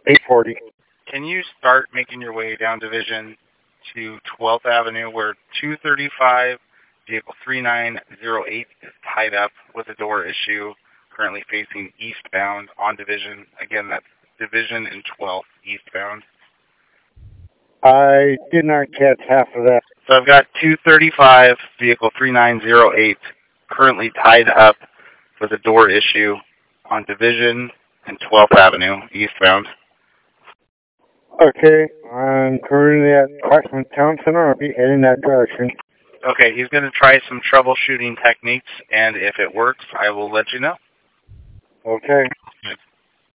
840. Can you start making your way down Division to 12th Avenue where 235 vehicle 3908 is tied up with a door issue, currently facing eastbound on Division. Again, that's Division and 12th eastbound. I did not catch half of that. So I've got 235 vehicle 3908 currently tied up with a door issue on Division and 12th Avenue eastbound. Okay, I'm currently at Claxman Town Center. I'll be heading that direction. Okay, he's going to try some troubleshooting techniques, and if it works, I will let you know. Okay.